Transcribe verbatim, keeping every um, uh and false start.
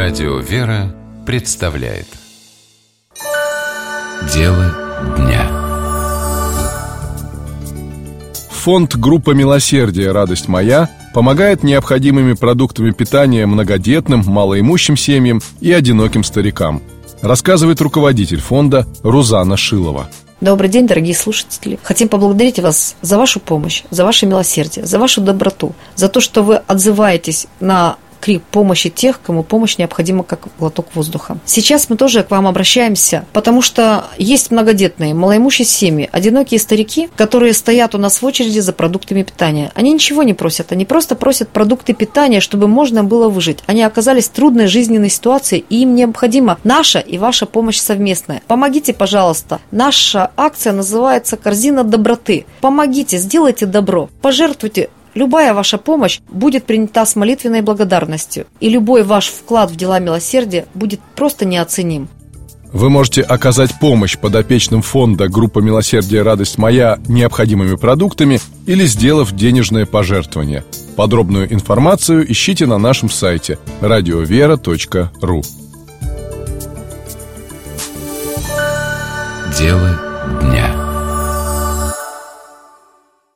Радио «Вера» представляет Дело дня. Фонд «Группа милосердия. Радость моя» помогает необходимыми продуктами питания многодетным, малоимущим семьям и одиноким старикам, рассказывает руководитель фонда Рузана Шилова. Добрый день, дорогие слушатели. Хотим поблагодарить вас за вашу помощь, за ваше милосердие, за вашу доброту, за то, что вы отзываетесь на крик помощи тех, кому помощь необходима, как глоток воздуха. Сейчас мы тоже к вам обращаемся, потому что есть многодетные, малоимущие семьи, одинокие старики, которые стоят у нас в очереди за продуктами питания. Они ничего не просят, они просто просят продукты питания, чтобы можно было выжить. Они оказались в трудной жизненной ситуации, и им необходима наша и ваша помощь совместная. Помогите, пожалуйста. Наша акция называется «Корзина доброты». Помогите, сделайте добро, пожертвуйте. Любая ваша помощь будет принята с молитвенной благодарностью, и любой ваш вклад в дела милосердия будет просто неоценим. Вы можете оказать помощь подопечным фонда «Группа милосердия. Радость моя» необходимыми продуктами или сделав денежное пожертвование. Подробную информацию ищите на нашем сайте радиовера точка ру. Дело